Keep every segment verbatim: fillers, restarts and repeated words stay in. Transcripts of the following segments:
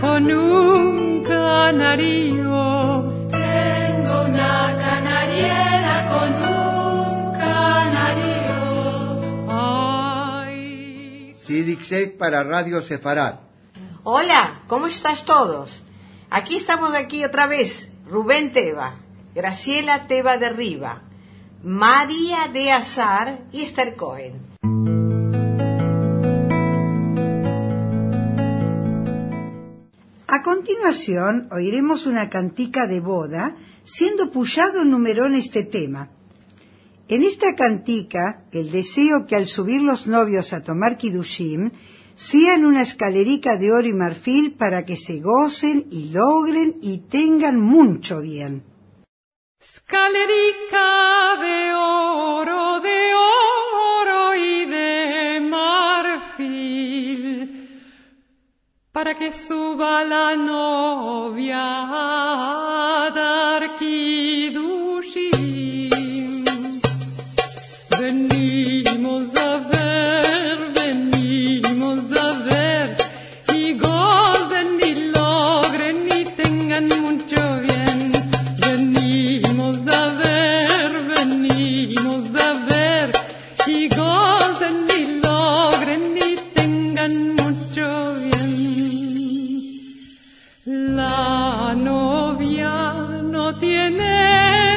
con un canario. Tengo una canariera con un canario. Ay. Sidixek para Radio Sefarad. Hola, ¿cómo estás todos? Aquí estamos aquí otra vez. Rubén Teba, Graciela Teba de Riva, María de Azar y Esther Cohen. A continuación oiremos una cantica de boda, siendo puyado en numerón este tema. En esta cantica, el deseo que al subir los novios a tomar Kiddushim, sean una escalerica de oro y marfil para que se gocen y logren y tengan mucho bien. Escalerica de oro, de oro y de marfil, para que suba la novia a dar Kiddushim. Venimos a ver, venimos a ver, y gocen y logren y tengan mucho bien. Venimos a ver, venimos a ver, y gocen y logren y tengan mucho bien. La novia no tiene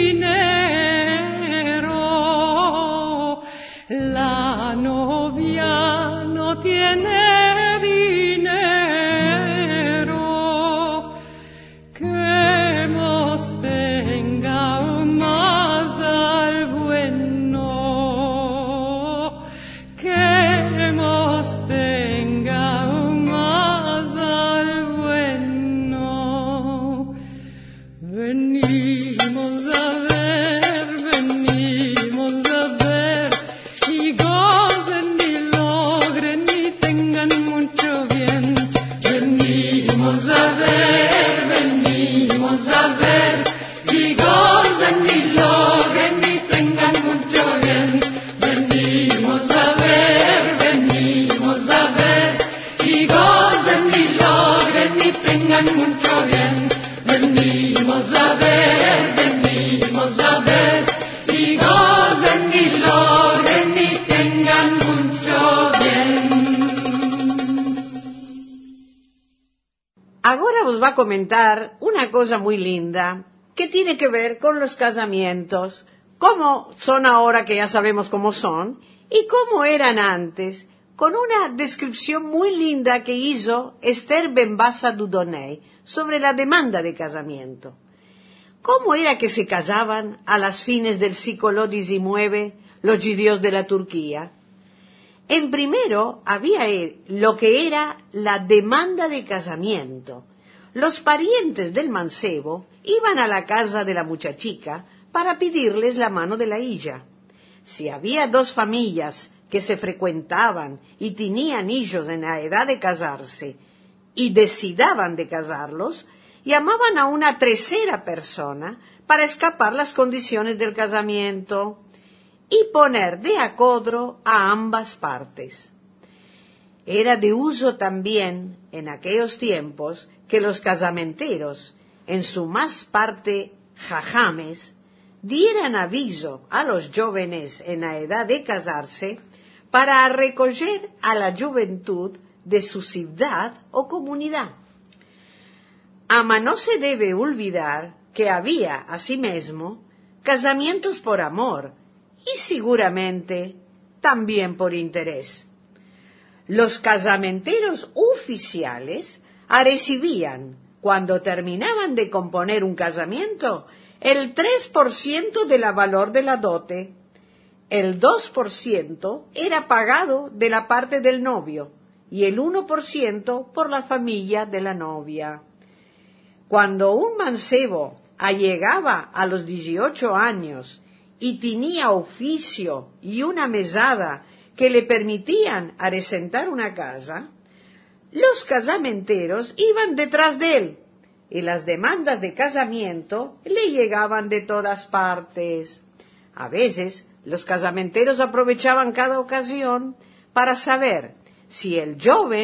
dinero, la novia no tiene dinero, que mos tenga más al bueno, que mos tenga más al bueno. Venimos a ver, venimos a ver, y gocen y logren y tengan mucho bien. Venimos a ver, venimos a ver, y gocen y logren y tengan mucho bien. Venimos a ver, venimos a ver, y gocen y logren y tengan mucho bien. Venimos a ver, venimos a ver, y gocen y logren y tengan mucho bien. Ahora os va a comentar una cosa muy linda que tiene que ver con los casamientos, cómo son ahora que ya sabemos cómo son y cómo eran antes, con una descripción muy linda que hizo Esther Ben-Bassa Dudonay sobre la demanda de casamiento. ¿Cómo era que se casaban a las fines del siglo diecinueve los judíos de la Turquía? En primero había lo que era la demanda de casamiento. Los parientes del mancebo iban a la casa de la muchachica para pedirles la mano de la hija. Si había dos familias que se frecuentaban y tenían hijos en la edad de casarse y decidaban de casarlos, llamaban a una tercera persona para escapar las condiciones del casamiento y poner de acuerdo a ambas partes. Era de uso también en aquellos tiempos que los casamenteros, en su más parte jajames, dieran aviso a los jóvenes en la edad de casarse para recoger a la juventud de su ciudad o comunidad. Ama no se debe olvidar que había, asimismo, casamientos por amor y seguramente también por interés. Los casamenteros oficiales recibían, cuando terminaban de componer un casamiento, el tres por ciento del valor de la dote. El dos por ciento era pagado de la parte del novio y el uno por ciento por la familia de la novia. Cuando un mancebo llegaba a los dieciocho años y tenía oficio y una mesada que le permitían asentar una casa, los casamenteros iban detrás de él y las demandas de casamiento le llegaban de todas partes. A veces los casamenteros aprovechaban cada ocasión para saber si el joven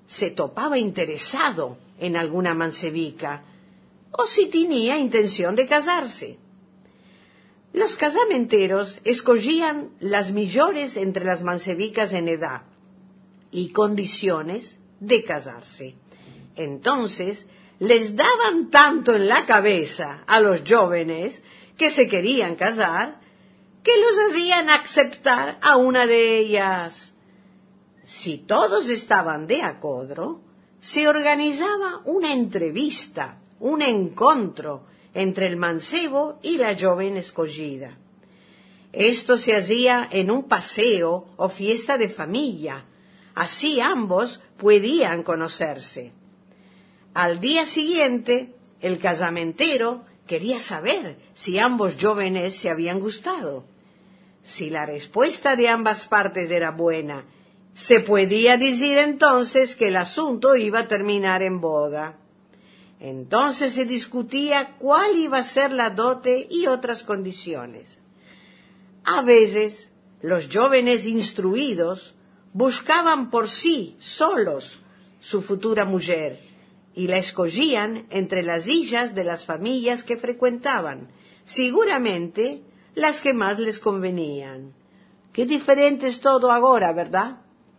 se topaba interesado en alguna mancebica o si tenía intención de casarse. Los casamenteros escogían las mejores entre las mancebicas en edad y condiciones de casarse. Entonces, les daban tanto en la cabeza a los jóvenes que se querían casar, que los hacían aceptar a una de ellas. Si todos estaban de acuerdo, se organizaba una entrevista, un encuentro entre el mancebo y la joven escogida. Esto se hacía en un paseo o fiesta de familia, así ambos podían conocerse. Al día siguiente, el casamentero quería saber si ambos jóvenes se habían gustado. Si la respuesta de ambas partes era buena, se podía decir entonces que el asunto iba a terminar en boda. Entonces se discutía cuál iba a ser la dote y otras condiciones. A veces, los jóvenes instruidos buscaban por sí solos su futura mujer y la escogían entre las hijas de las familias que frecuentaban, seguramente las que más les convenían. Qué diferente es todo ahora, ¿verdad?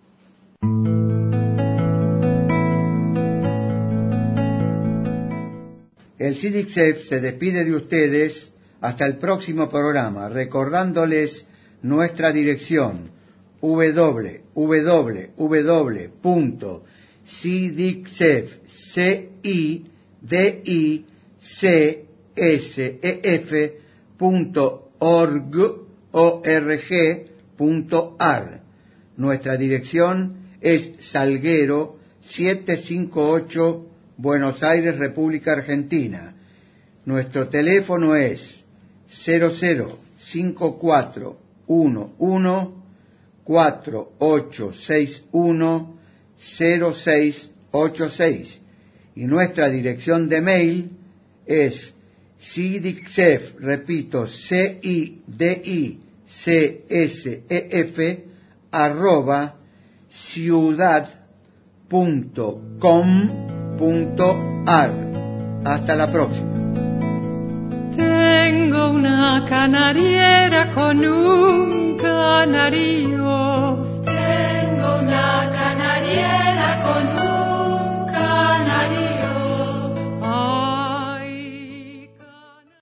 El C I D I C S E F se despide de ustedes hasta el próximo programa, recordándoles nuestra dirección w w w punto cidicef punto org punto a r. Nuestra dirección es Salguero setecientos cincuenta y ocho, Buenos Aires, República Argentina. Nuestro teléfono es cero cero cinco cuatro uno uno cuatro ocho seis uno cero seis ocho seis y nuestra dirección de mail es cidicef, repito, C I D I C S E F arroba ciudad punto com punto a r. Hasta la próxima. Tengo una canariera con un canario. Tengo una canariera